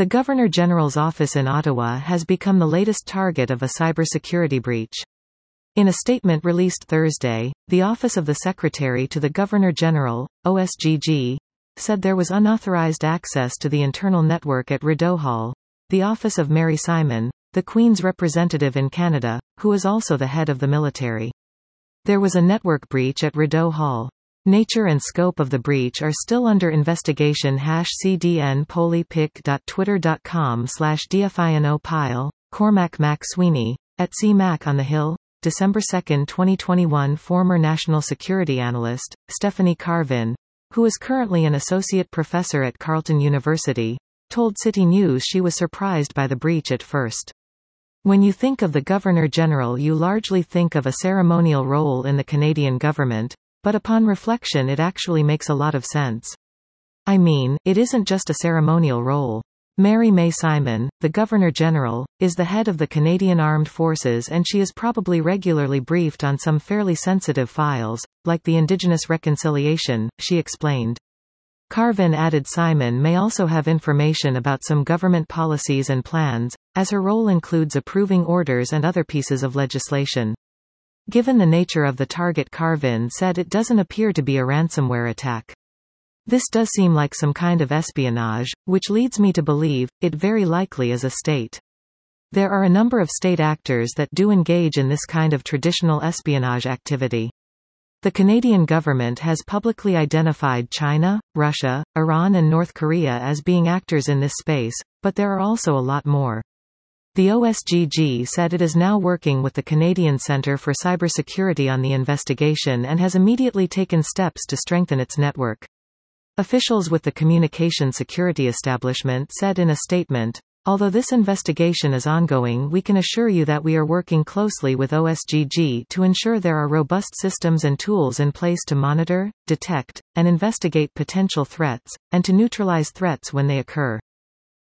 The Governor-General's office in Ottawa has become the latest target of a cybersecurity breach. In a statement released Thursday, the Office of the Secretary to the Governor-General, OSGG, said there was unauthorized access to the internal network at Rideau Hall, the office of Mary Simon, the Queen's representative in Canada, who is also the head of the military. There was a network breach at Rideau Hall. Nature and scope of the breach are still under investigation. cdnpolypic.twitter.com/dfinopile, Cormac Mac Sweeney, at CMac on the Hill, December 2, 2021. Former national security analyst, Stephanie Carvin, who is currently an associate professor at Carleton University, told City News she was surprised by the breach at first. When you think of the Governor-General, you largely think of a ceremonial role in the Canadian government, but upon reflection it actually makes a lot of sense. I mean, it isn't just a ceremonial role. Mary May Simon, the Governor-General, is the head of the Canadian Armed Forces, and she is probably regularly briefed on some fairly sensitive files, like the Indigenous reconciliation, she explained. Carvin added Simon may also have information about some government policies and plans, as her role includes approving orders and other pieces of legislation. Given the nature of the target, Carvin said it doesn't appear to be a ransomware attack. This does seem like some kind of espionage, which leads me to believe it very likely is a state. There are a number of state actors that do engage in this kind of traditional espionage activity. The Canadian government has publicly identified China, Russia, Iran and North Korea as being actors in this space, but there are also a lot more. The OSGG said it is now working with the Canadian Centre for Cybersecurity on the investigation and has immediately taken steps to strengthen its network. Officials with the Communication Security Establishment said in a statement, "Although this investigation is ongoing, we can assure you that we are working closely with OSGG to ensure there are robust systems and tools in place to monitor, detect, and investigate potential threats, and to neutralize threats when they occur."